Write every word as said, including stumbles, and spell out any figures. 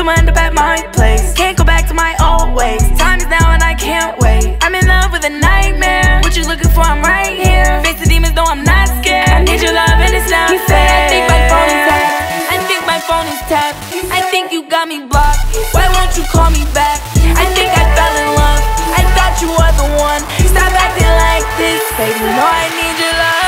I'ma end up at my place. Can't go back to my old ways. Time is now and I can't wait. I'm in love with a nightmare. What you looking for? I'm right here. Face the demons, though I'm not scared. I need your love and it's not fair. I think my phone is tapped. I think my phone is tapped. I think you got me blocked. Why won't you call me back? I think I fell in love. I thought you were the one. Stop acting like this, baby. You know I need your love.